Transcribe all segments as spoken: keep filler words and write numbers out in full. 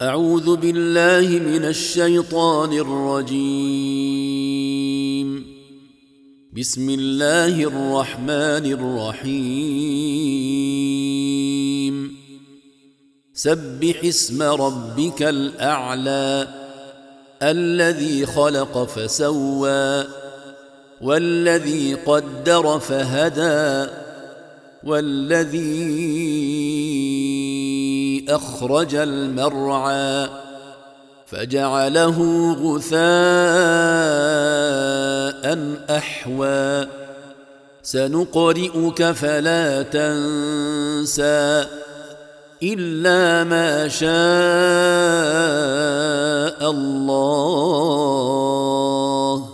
أعوذ بالله من الشيطان الرجيم. بسم الله الرحمن الرحيم. سبح اسم ربك الأعلى الذي خلق فسوى والذي قدر فهدى والذي أخرج المرعى فجعله غثاء أحوى سنقرئك فلا تنسى إلا ما شاء الله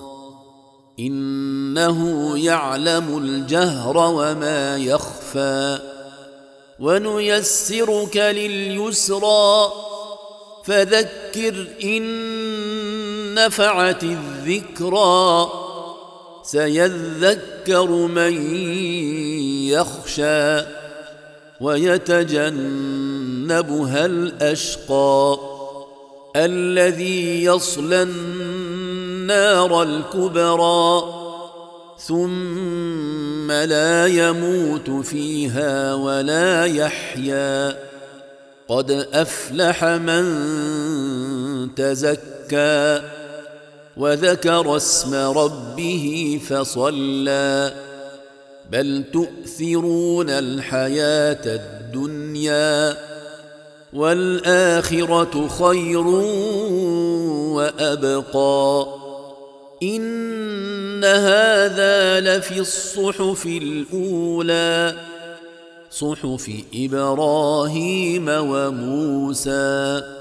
إنه يعلم الجهر وما يخفى ونيسرك لليسرى فذكر إن نفعت الذكرى سيذكر من يخشى ويتجنبها الأشقى الذي يصلى النار الكبرى ثم لا يموت فيها ولا يحيا قد أفلح من تزكى وذكر اسم ربه فصلى بل تؤثرون الحياة الدنيا والآخرة خير وأبقى إن هذا لفي الصحف الأولى صحف إبراهيم وموسى.